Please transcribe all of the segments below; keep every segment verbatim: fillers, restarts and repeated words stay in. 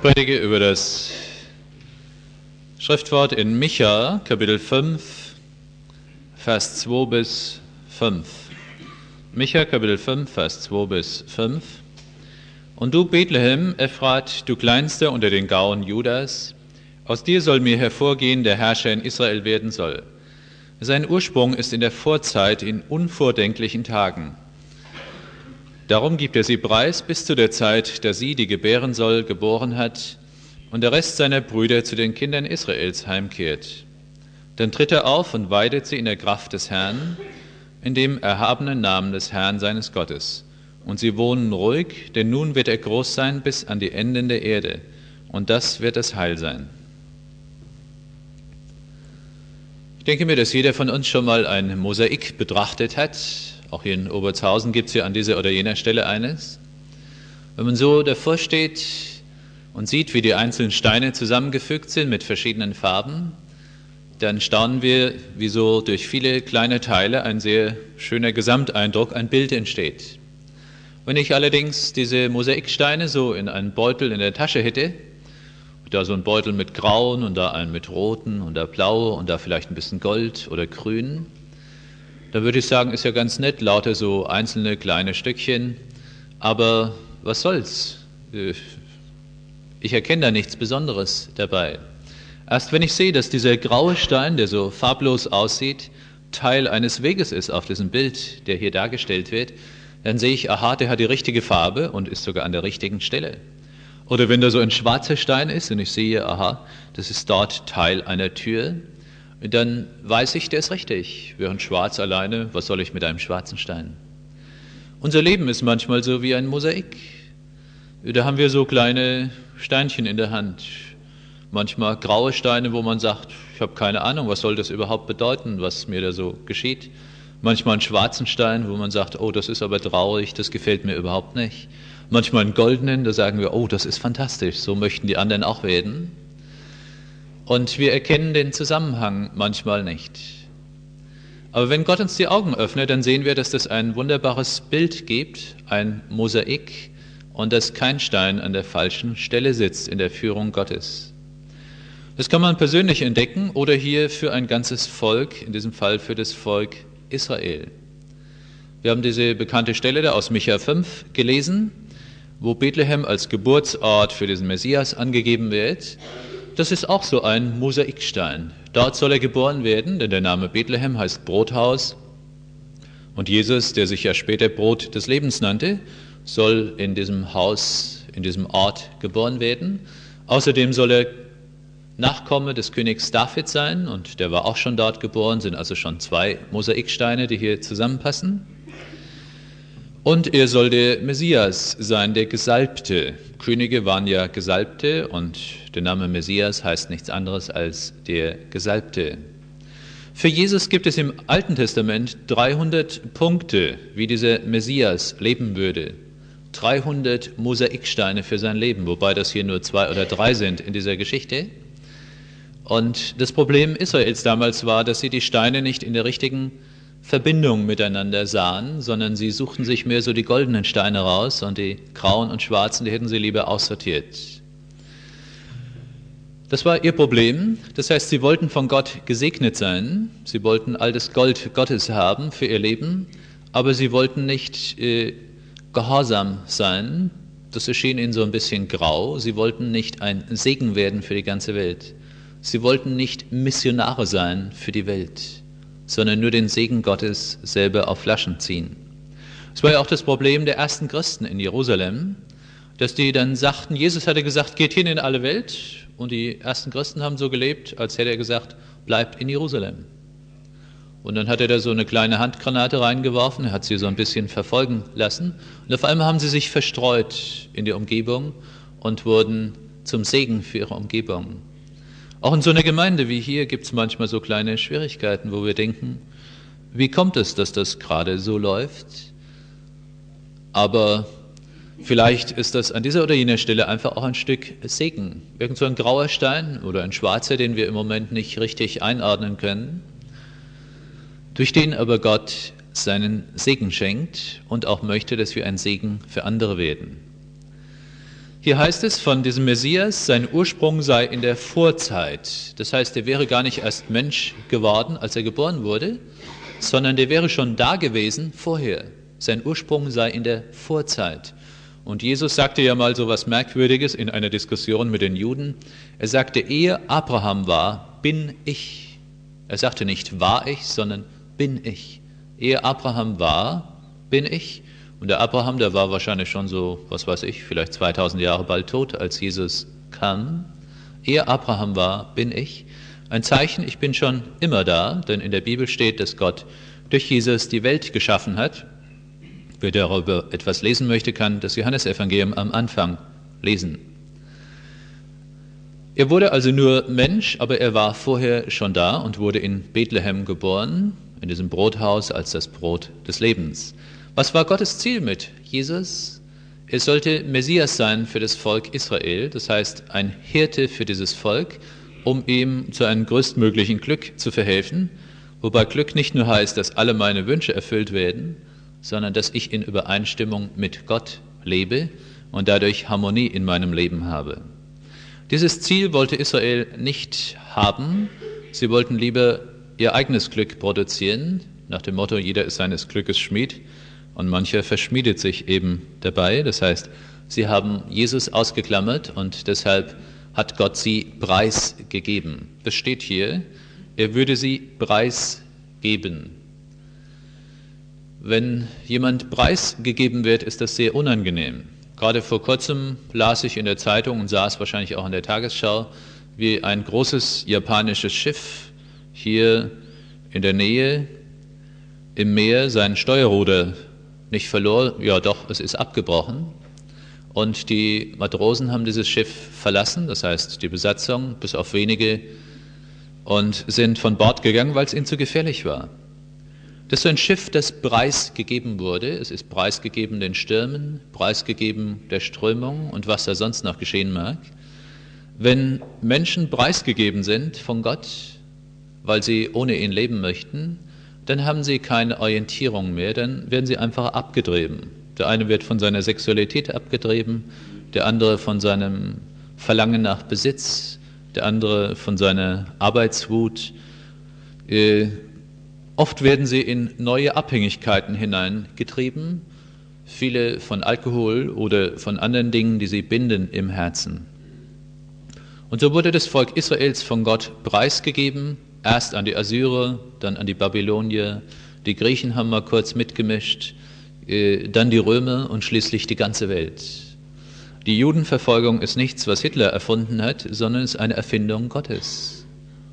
predige über das Schriftwort in Micha, Kapitel fünf, Vers zwei bis fünf. Micha, Kapitel fünf, Vers zwei bis fünf. Und du, Bethlehem, Ephrat, du Kleinster unter den Gauen Judas, aus dir soll mir hervorgehen, der Herrscher in Israel werden soll. Sein Ursprung ist in der Vorzeit, in unvordenklichen Tagen. Darum gibt er sie preis bis zu der Zeit, da sie, die gebären soll, geboren hat und der Rest seiner Brüder zu den Kindern Israels heimkehrt. Dann tritt er auf und weidet sie in der Kraft des Herrn, in dem erhabenen Namen des Herrn seines Gottes. Und sie wohnen ruhig, denn nun wird er groß sein bis an die Enden der Erde. Und das wird das Heil sein. Ich denke mir, dass jeder von uns schon mal ein Mosaik betrachtet hat. Auch hier in Obertshausen gibt es ja an dieser oder jener Stelle eines. Wenn man so davor steht und sieht, wie die einzelnen Steine zusammengefügt sind mit verschiedenen Farben, dann staunen wir, wie so durch viele kleine Teile ein sehr schöner Gesamteindruck, ein Bild entsteht. Wenn ich allerdings diese Mosaiksteine so in einen Beutel in der Tasche hätte, da so ein Beutel mit grauen und da einen mit roten und da blaue und da vielleicht ein bisschen Gold oder grün, dann würde ich sagen, ist ja ganz nett, lauter so einzelne kleine Stückchen, aber was soll's? Ich erkenne da nichts Besonderes dabei. Erst wenn ich sehe, dass dieser graue Stein, der so farblos aussieht, Teil eines Weges ist auf diesem Bild, der hier dargestellt wird, dann sehe ich, aha, der hat die richtige Farbe und ist sogar an der richtigen Stelle. Oder wenn da so ein schwarzer Stein ist und ich sehe, aha, das ist dort Teil einer Tür, dann weiß ich, der ist richtig. Während schwarz alleine, was soll ich mit einem schwarzen Stein? Unser Leben ist manchmal so wie ein Mosaik. Da haben wir so kleine Steinchen in der Hand. Manchmal graue Steine, wo man sagt, ich habe keine Ahnung, was soll das überhaupt bedeuten, was mir da so geschieht. Manchmal einen schwarzen Stein, wo man sagt, oh, das ist aber traurig, das gefällt mir überhaupt nicht. Manchmal einen goldenen, da sagen wir, oh, das ist fantastisch, so möchten die anderen auch werden. Und wir erkennen den Zusammenhang manchmal nicht. Aber wenn Gott uns die Augen öffnet, dann sehen wir, dass das ein wunderbares Bild gibt, ein Mosaik, und dass kein Stein an der falschen Stelle sitzt in der Führung Gottes. Das kann man persönlich entdecken oder hier für ein ganzes Volk, in diesem Fall für das Volk Israel. Wir haben diese bekannte Stelle da aus Micha fünf gelesen, wo Bethlehem als Geburtsort für diesen Messias angegeben wird. Das ist auch so ein Mosaikstein. Dort soll er geboren werden, denn der Name Bethlehem heißt Brothaus. Und Jesus, der sich ja später Brot des Lebens nannte, soll in diesem Haus, in diesem Ort geboren werden. Außerdem soll er Nachkomme des Königs David sein, und der war auch schon dort geboren, sind also schon zwei Mosaiksteine, die hier zusammenpassen. Und er soll der Messias sein, der Gesalbte. Könige waren ja Gesalbte und der Name Messias heißt nichts anderes als der Gesalbte. Für Jesus gibt es im Alten Testament dreihundert Punkte, wie dieser Messias leben würde. dreihundert Mosaiksteine für sein Leben, wobei das hier nur zwei oder drei sind in dieser Geschichte. Und das Problem Israels damals war, dass sie die Steine nicht in der richtigen Verbindung miteinander sahen, sondern sie suchten sich mehr so die goldenen Steine raus und die grauen und schwarzen, die hätten sie lieber aussortiert. Das war ihr Problem. Das heißt, sie wollten von Gott gesegnet sein, sie wollten all das Gold Gottes haben für ihr Leben, aber sie wollten nicht äh, gehorsam sein. Das erschien ihnen so ein bisschen grau. Sie wollten nicht ein Segen werden für die ganze Welt. Sie wollten nicht Missionare sein für die Welt, sondern nur den Segen Gottes selber auf Flaschen ziehen. Das war ja auch das Problem der ersten Christen in Jerusalem, dass die dann sagten, Jesus hatte gesagt, geht hin in alle Welt, und die ersten Christen haben so gelebt, als hätte er gesagt, bleibt in Jerusalem. Und dann hat er da so eine kleine Handgranate reingeworfen, er hat sie so ein bisschen verfolgen lassen, und auf einmal haben sie sich verstreut in der Umgebung und wurden zum Segen für ihre Umgebung. Auch in so einer Gemeinde wie hier gibt es manchmal so kleine Schwierigkeiten, wo wir denken, wie kommt es, dass das gerade so läuft? Aber vielleicht ist das an dieser oder jener Stelle einfach auch ein Stück Segen. Irgend so ein grauer Stein oder ein schwarzer, den wir im Moment nicht richtig einordnen können, durch den aber Gott seinen Segen schenkt und auch möchte, dass wir ein Segen für andere werden. Hier heißt es von diesem Messias, sein Ursprung sei in der Vorzeit. Das heißt, er wäre gar nicht erst Mensch geworden, als er geboren wurde, sondern der wäre schon da gewesen vorher. Sein Ursprung sei in der Vorzeit. Und Jesus sagte ja mal so was Merkwürdiges in einer Diskussion mit den Juden. Er sagte, ehe Abraham war, bin ich. Er sagte nicht, war ich, sondern bin ich. Ehe Abraham war, bin ich. Und der Abraham, der war wahrscheinlich schon so, was weiß ich, vielleicht zweitausend Jahre bald tot, als Jesus kam. Ehe Abraham war, bin ich. Ein Zeichen, ich bin schon immer da, denn in der Bibel steht, dass Gott durch Jesus die Welt geschaffen hat. Wer darüber etwas lesen möchte, kann das Johannesevangelium am Anfang lesen. Er wurde also nur Mensch, aber er war vorher schon da und wurde in Bethlehem geboren, in diesem Brothaus als das Brot des Lebens. Was war Gottes Ziel mit Jesus? Er sollte Messias sein für das Volk Israel, das heißt ein Hirte für dieses Volk, um ihm zu einem größtmöglichen Glück zu verhelfen, wobei Glück nicht nur heißt, dass alle meine Wünsche erfüllt werden, sondern dass ich in Übereinstimmung mit Gott lebe und dadurch Harmonie in meinem Leben habe. Dieses Ziel wollte Israel nicht haben. Sie wollten lieber ihr eigenes Glück produzieren, nach dem Motto, jeder ist seines Glückes Schmied, und mancher verschmiedet sich eben dabei. Das heißt, sie haben Jesus ausgeklammert und deshalb hat Gott sie preisgegeben. Das steht hier, er würde sie preisgeben. Wenn jemand preisgegeben wird, ist das sehr unangenehm. Gerade vor kurzem las ich in der Zeitung und sah es wahrscheinlich auch in der Tagesschau, wie ein großes japanisches Schiff hier in der Nähe im Meer sein Steuerruder nicht verlor, ja doch, es ist abgebrochen. Und die Matrosen haben dieses Schiff verlassen, das heißt die Besatzung, bis auf wenige, und sind von Bord gegangen, weil es ihnen zu gefährlich war. Das ist ein Schiff, das preisgegeben wurde. Es ist preisgegeben den Stürmen, preisgegeben der Strömung und was da sonst noch geschehen mag. Wenn Menschen preisgegeben sind von Gott, weil sie ohne ihn leben möchten, dann haben sie keine Orientierung mehr, dann werden sie einfach abgetrieben. Der eine wird von seiner Sexualität abgetrieben, der andere von seinem Verlangen nach Besitz, der andere von seiner Arbeitswut. Äh, oft werden sie in neue Abhängigkeiten hineingetrieben, viele von Alkohol oder von anderen Dingen, die sie binden im Herzen. Und so wurde das Volk Israels von Gott preisgegeben, erst an die Assyrer, dann an die Babylonier, die Griechen haben mal kurz mitgemischt, äh, dann die Römer und schließlich die ganze Welt. Die Judenverfolgung ist nichts, was Hitler erfunden hat, sondern ist eine Erfindung Gottes.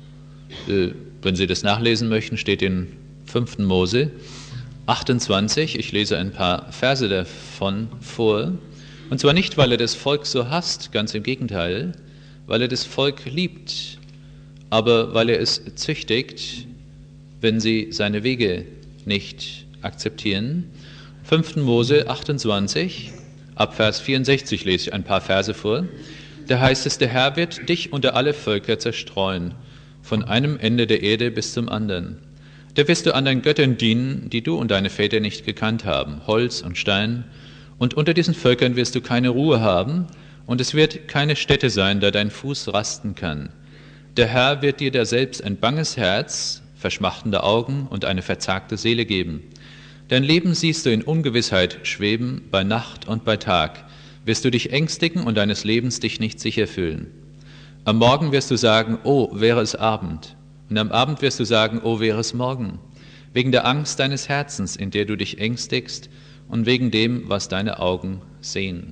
Äh, wenn Sie das nachlesen möchten, steht in fünften Mose achtundzwanzig, ich lese ein paar Verse davon vor, und zwar nicht, weil er das Volk so hasst, ganz im Gegenteil, weil er das Volk liebt, aber weil er es züchtigt, wenn sie seine Wege nicht akzeptieren. fünften Mose achtundzwanzig, ab Vers vierundsechzig lese ich ein paar Verse vor. Da heißt es, der Herr wird dich unter alle Völker zerstreuen, von einem Ende der Erde bis zum anderen. Da wirst du anderen Göttern dienen, die du und deine Väter nicht gekannt haben, Holz und Stein. Und unter diesen Völkern wirst du keine Ruhe haben, und es wird keine Stätte sein, da dein Fuß rasten kann. Der Herr wird dir da selbst ein banges Herz, verschmachtende Augen und eine verzagte Seele geben. Dein Leben siehst du in Ungewissheit schweben, bei Nacht und bei Tag. Wirst du dich ängstigen und deines Lebens dich nicht sicher fühlen. Am Morgen wirst du sagen, oh, wäre es Abend. Und am Abend wirst du sagen, oh, wäre es Morgen. Wegen der Angst deines Herzens, in der du dich ängstigst, und wegen dem, was deine Augen sehen.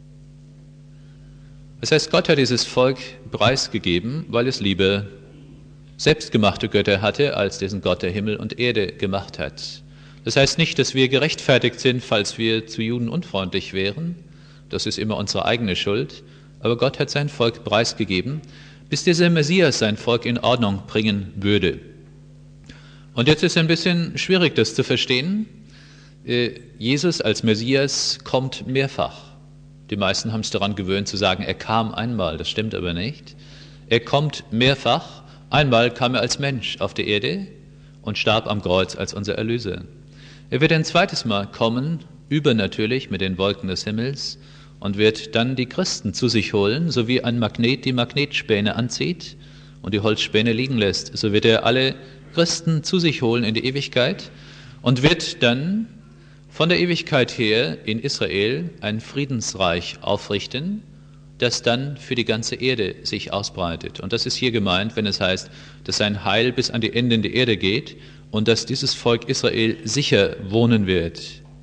Das heißt, Gott hat dieses Volk preisgegeben, weil es lieber selbstgemachte Götter hatte, als diesen Gott der Himmel und Erde gemacht hat. Das heißt nicht, dass wir gerechtfertigt sind, falls wir zu Juden unfreundlich wären. Das ist immer unsere eigene Schuld. Aber Gott hat sein Volk preisgegeben, bis dieser Messias sein Volk in Ordnung bringen würde. Und jetzt ist es ein bisschen schwierig, das zu verstehen. Jesus als Messias kommt mehrfach. Die meisten haben es daran gewöhnt zu sagen, er kam einmal, das stimmt aber nicht. Er kommt mehrfach. Einmal kam er als Mensch auf die Erde und starb am Kreuz als unser Erlöser. Er wird ein zweites Mal kommen, übernatürlich mit den Wolken des Himmels, und wird dann die Christen zu sich holen, so wie ein Magnet die Magnetspäne anzieht und die Holzspäne liegen lässt. So wird er alle Christen zu sich holen in die Ewigkeit und wird dann von der Ewigkeit her in Israel ein Friedensreich aufrichten, das dann für die ganze Erde sich ausbreitet. Und das ist hier gemeint, wenn es heißt, dass sein Heil bis an die Enden der Erde geht und dass dieses Volk Israel sicher wohnen wird.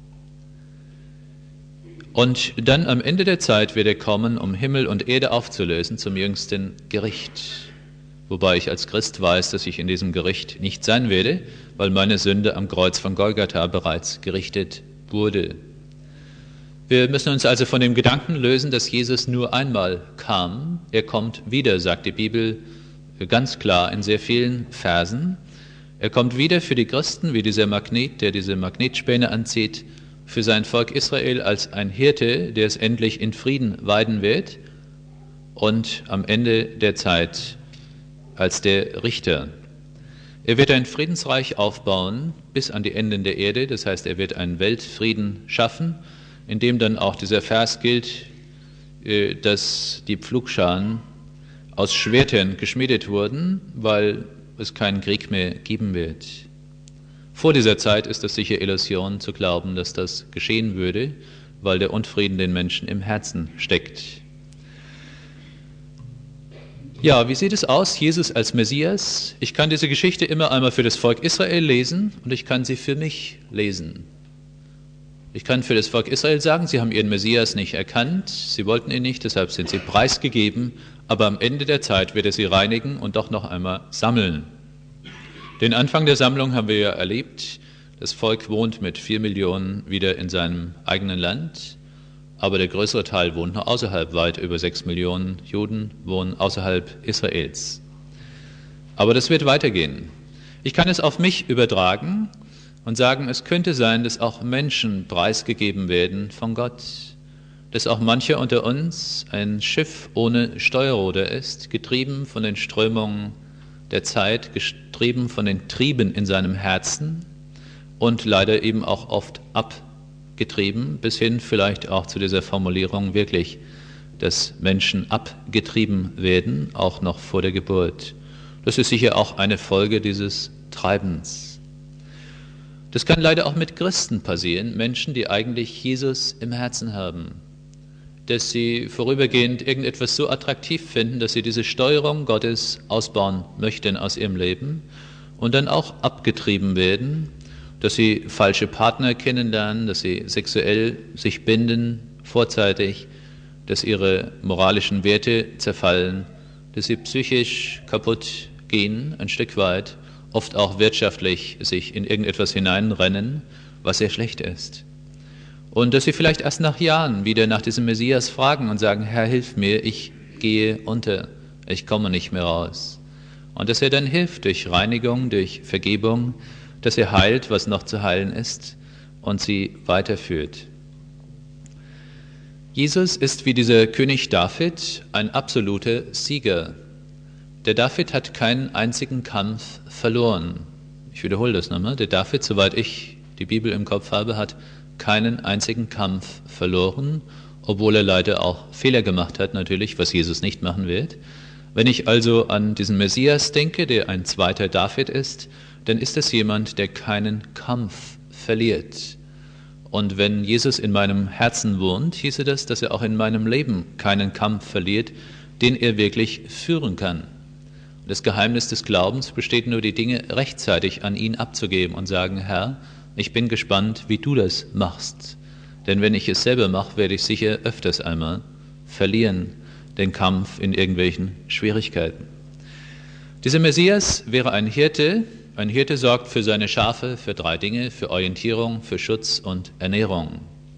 Und dann am Ende der Zeit wird er kommen, um Himmel und Erde aufzulösen zum jüngsten Gericht. Wobei ich als Christ weiß, dass ich in diesem Gericht nicht sein werde, weil meine Sünde am Kreuz von Golgatha bereits gerichtet wurde. Wir müssen uns also von dem Gedanken lösen, dass Jesus nur einmal kam. Er kommt wieder, sagt die Bibel ganz klar in sehr vielen Versen. Er kommt wieder für die Christen, wie dieser Magnet, der diese Magnetspäne anzieht, für sein Volk Israel als ein Hirte, der es endlich in Frieden weiden wird und am Ende der Zeit als der Richter. Er wird ein Friedensreich aufbauen bis an die Enden der Erde, das heißt, er wird einen Weltfrieden schaffen, in dem dann auch dieser Vers gilt, dass die Pflugscharen aus Schwertern geschmiedet wurden, weil es keinen Krieg mehr geben wird. Vor dieser Zeit ist es sicher Illusion zu glauben, dass das geschehen würde, weil der Unfrieden den Menschen im Herzen steckt. Ja, wie sieht es aus, Jesus als Messias? Ich kann diese Geschichte immer einmal für das Volk Israel lesen und ich kann sie für mich lesen. Ich kann für das Volk Israel sagen, sie haben ihren Messias nicht erkannt, sie wollten ihn nicht, deshalb sind sie preisgegeben, aber am Ende der Zeit wird er sie reinigen und doch noch einmal sammeln. Den Anfang der Sammlung haben wir ja erlebt. Das Volk wohnt mit vier Millionen wieder in seinem eigenen Land, aber der größere Teil wohnt noch außerhalb. Weit über sechs Millionen Juden wohnen außerhalb Israels. Aber das wird weitergehen. Ich kann es auf mich übertragen und sagen, es könnte sein, dass auch Menschen preisgegeben werden von Gott, dass auch mancher unter uns ein Schiff ohne Steuerruder ist, getrieben von den Strömungen der Zeit, getrieben von den Trieben in seinem Herzen und leider eben auch oft abgetrieben, bis hin vielleicht auch zu dieser Formulierung wirklich, dass Menschen abgetrieben werden, auch noch vor der Geburt. Das ist sicher auch eine Folge dieses Treibens. Das kann leider auch mit Christen passieren, Menschen, die eigentlich Jesus im Herzen haben, dass sie vorübergehend irgendetwas so attraktiv finden, dass sie diese Steuerung Gottes ausbauen möchten aus ihrem Leben und dann auch abgetrieben werden, dass sie falsche Partner kennenlernen, dass sie sexuell sich binden, vorzeitig, dass ihre moralischen Werte zerfallen, dass sie psychisch kaputt gehen, ein Stück weit, oft auch wirtschaftlich sich in irgendetwas hineinrennen, was sehr schlecht ist. Und dass sie vielleicht erst nach Jahren wieder nach diesem Messias fragen und sagen, Herr, hilf mir, ich gehe unter, ich komme nicht mehr raus. Und dass er dann hilft durch Reinigung, durch Vergebung, dass er heilt, was noch zu heilen ist und sie weiterführt. Jesus ist wie dieser König David ein absoluter Sieger. Der David hat keinen einzigen Kampf verloren. Ich wiederhole das nochmal. Der David, soweit ich die Bibel im Kopf habe, hat keinen einzigen Kampf verloren, obwohl er leider auch Fehler gemacht hat, natürlich, was Jesus nicht machen wird. Wenn ich also an diesen Messias denke, der ein zweiter David ist, dann ist es jemand, der keinen Kampf verliert. Und wenn Jesus in meinem Herzen wohnt, hieße das, dass er auch in meinem Leben keinen Kampf verliert, den er wirklich führen kann. Das Geheimnis des Glaubens besteht nur, die Dinge rechtzeitig an ihn abzugeben und sagen, Herr, ich bin gespannt, wie du das machst. Denn wenn ich es selber mache, werde ich sicher öfters einmal verlieren, den Kampf in irgendwelchen Schwierigkeiten. Dieser Messias wäre ein Hirte. Ein Hirte sorgt für seine Schafe für drei Dinge, für Orientierung, für Schutz und Ernährung.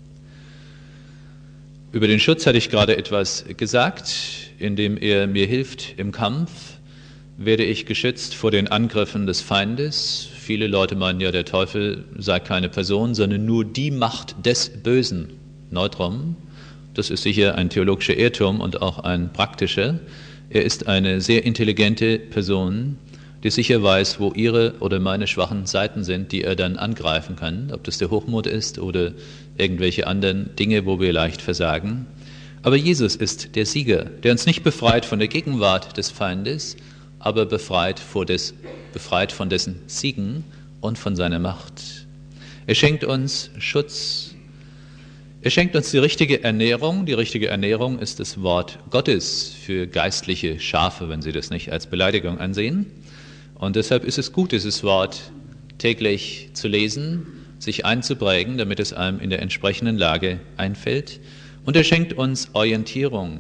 Über den Schutz hatte ich gerade etwas gesagt, indem er mir hilft im Kampf, werde ich geschützt vor den Angriffen des Feindes. Viele Leute meinen ja, der Teufel sei keine Person, sondern nur die Macht des Bösen. Neutrum. Das ist sicher ein theologischer Irrtum und auch ein praktischer. Er ist eine sehr intelligente Person, die sicher weiß, wo ihre oder meine schwachen Seiten sind, die er dann angreifen kann. Ob das der Hochmut ist oder irgendwelche anderen Dinge, wo wir leicht versagen. Aber Jesus ist der Sieger, der uns nicht befreit von der Gegenwart des Feindes, aber befreit, vor des, befreit von dessen Siegen und von seiner Macht. Er schenkt uns Schutz. Er schenkt uns die richtige Ernährung. Die richtige Ernährung ist das Wort Gottes für geistliche Schafe, wenn Sie das nicht als Beleidigung ansehen. Und deshalb ist es gut, dieses Wort täglich zu lesen, sich einzuprägen, damit es einem in der entsprechenden Lage einfällt. Und er schenkt uns Orientierung.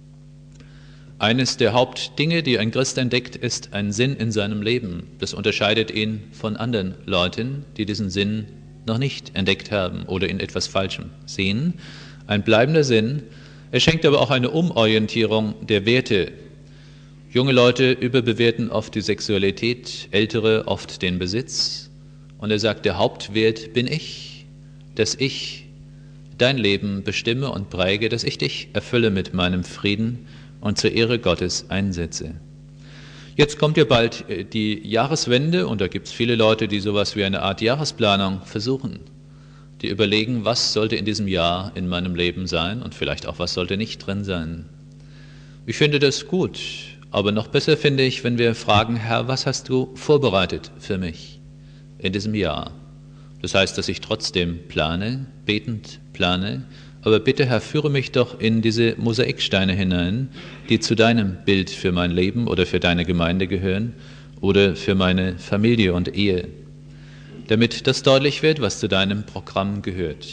Eines der Hauptdinge, die ein Christ entdeckt, ist ein Sinn in seinem Leben. Das unterscheidet ihn von anderen Leuten, die diesen Sinn noch nicht entdeckt haben oder in etwas Falschem sehen. Ein bleibender Sinn. Er schenkt aber auch eine Umorientierung der Werte. Junge Leute überbewerten oft die Sexualität, Ältere oft den Besitz. Und er sagt, der Hauptwert bin ich, dass ich dein Leben bestimme und präge, dass ich dich erfülle mit meinem Frieden und zur Ehre Gottes einsetze. Jetzt kommt ja bald die Jahreswende und da gibt es viele Leute, die sowas wie eine Art Jahresplanung versuchen. Die überlegen, was sollte in diesem Jahr in meinem Leben sein und vielleicht auch, was sollte nicht drin sein. Ich finde das gut, aber noch besser finde ich, wenn wir fragen, Herr, was hast du vorbereitet für mich in diesem Jahr? Das heißt, dass ich trotzdem plane, betend plane, aber bitte, Herr, führe mich doch in diese Mosaiksteine hinein, die zu deinem Bild für mein Leben oder für deine Gemeinde gehören oder für meine Familie und Ehe, damit das deutlich wird, was zu deinem Programm gehört.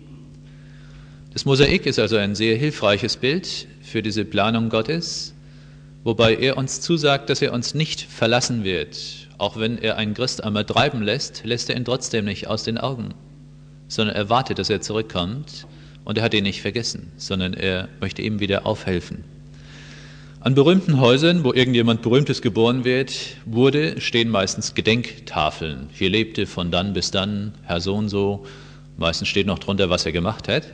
Das Mosaik ist also ein sehr hilfreiches Bild für diese Planung Gottes, wobei er uns zusagt, dass er uns nicht verlassen wird. Auch wenn er einen Christ einmal treiben lässt, lässt er ihn trotzdem nicht aus den Augen, sondern er wartet, dass er zurückkommt. Und er hat ihn nicht vergessen, sondern er möchte ihm wieder aufhelfen. An berühmten Häusern, wo irgendjemand Berühmtes geboren wird, wurde, stehen meistens Gedenktafeln. Hier lebte von dann bis dann Herr so und so. Meistens steht noch drunter, was er gemacht hat.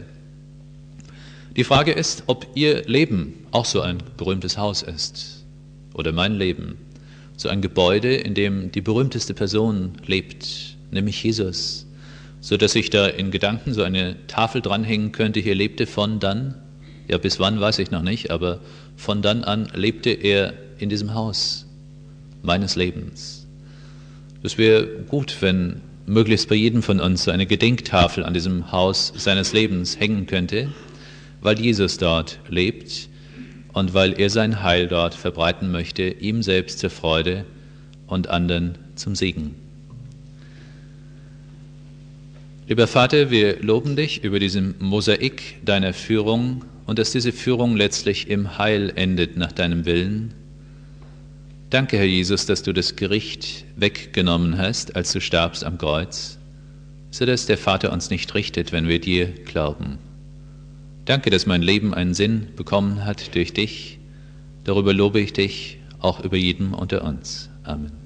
Die Frage ist, ob Ihr Leben auch so ein berühmtes Haus ist. Oder mein Leben. So ein Gebäude, in dem die berühmteste Person lebt, nämlich Jesus. So dass ich da in Gedanken so eine Tafel dranhängen könnte, hier lebte von dann, ja bis wann weiß ich noch nicht, aber von dann an lebte er in diesem Haus meines Lebens. Das wäre gut, wenn möglichst bei jedem von uns so eine Gedenktafel an diesem Haus seines Lebens hängen könnte, weil Jesus dort lebt und weil er sein Heil dort verbreiten möchte, ihm selbst zur Freude und anderen zum Segen. Lieber Vater, wir loben dich über diesen Mosaik deiner Führung und dass diese Führung letztlich im Heil endet nach deinem Willen. Danke, Herr Jesus, dass du das Gericht weggenommen hast, als du starbst am Kreuz, so dass der Vater uns nicht richtet, wenn wir dir glauben. Danke, dass mein Leben einen Sinn bekommen hat durch dich. Darüber lobe ich dich, auch über jeden unter uns. Amen.